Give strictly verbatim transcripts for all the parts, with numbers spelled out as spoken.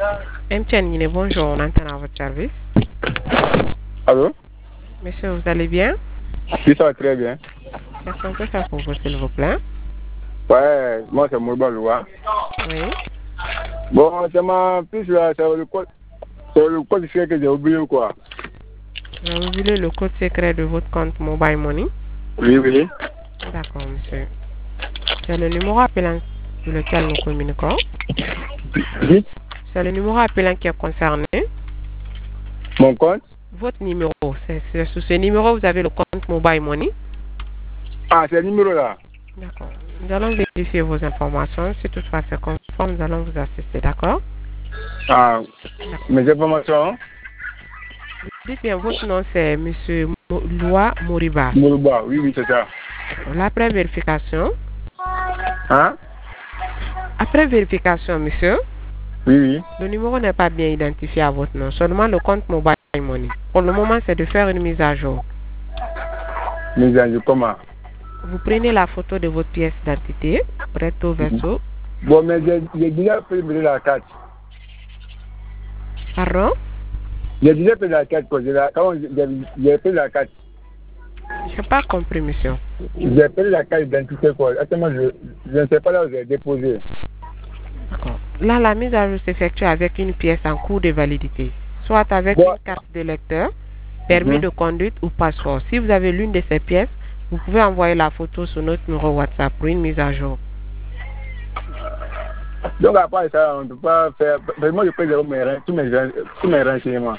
M T N, bonjour, on entend à votre service. Allô? Monsieur, vous allez bien? Oui, ça va très bien. Qu'est-ce qu'on peut faire pour vous, s'il vous plaît? Ouais, moi c'est Mouba Loua. Oui. Bon, c'est ma plus là, c'est le code, c'est le code secret que j'ai oublié quoi. Vous avez oublié le code secret de votre compte Mobile Money? Oui, oui. D'accord, monsieur. C'est le numéro appelant sur lequel nous communiquons. Oui. C'est le numéro appelant qui est concerné. Mon compte? Votre numéro, c'est sous ce numéro vous avez le compte Mobile Money. Ah, c'est le numéro là. D'accord. Nous allons vérifier vos informations. Si toutefois c'est conforme, nous allons vous assister, d'accord? Ah, mes informations? Dites bien, votre nom c'est monsieur Mo Loua Moriba. Mouba, oui, oui, c'est ça. Après vérification. Hein? Après vérification, monsieur. Oui, oui. Le numéro n'est pas bien identifié à votre nom, seulement le compte Mobile Money. Pour le moment, c'est de faire une mise à jour. Mise à jour comment? Vous prenez la photo de votre pièce d'identité, recto verso. Bon, mais j'ai déjà payé la carte. Pardon? J'ai déjà payé la carte, quoi. J'ai payé la carte. Je n'ai pas compris, monsieur. J'ai payé la carte d'identité, quoi. Actuellement, je, je ne sais pas là où j'ai déposé. D'accord. Là, la mise à jour s'effectue avec une pièce en cours de validité, soit avec bon. une carte de lecteur, permis mm-hmm. de conduite ou passeport. Si vous avez l'une de ces pièces, vous pouvez envoyer la photo sur notre numéro WhatsApp pour une mise à jour. Donc après ça, on ne peut pas faire... Moi, je peux dire mes, tous, mes, tous mes renseignements.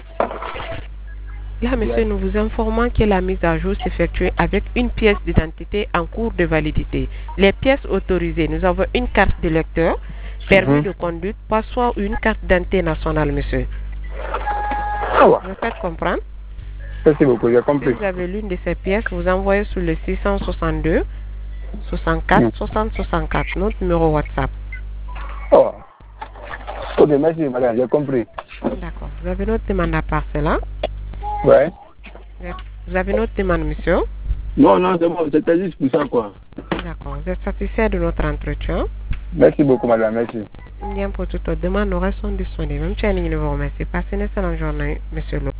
Là, monsieur, yeah. nous vous informons que la mise à jour s'effectue avec une pièce d'identité en cours de validité. Les pièces autorisées, nous avons une carte de lecteur, permis mm-hmm. de conduite, passeport ou une carte d'identité nationale, monsieur. Ah ouais. Vous faites comprendre? Merci beaucoup, j'ai compris. Si vous avez l'une de ces pièces, vous envoyez sur le six cent soixante-deux, soixante-quatre, mm. soixante, soixante-quatre, notre numéro WhatsApp. Oh. Ok, merci madame, j'ai compris. D'accord. Vous avez notre demande à part cela? Ouais. Vous avez notre demande, monsieur? Non, non, c'est bon, c'était juste pour ça, quoi. D'accord. Vous êtes satisfait de notre entretien? Merci beaucoup, madame, merci. Bien, pour toute votre demande, nous restons disponibles. Même si vous remercie. Passez une excellente journée, monsieur Lo.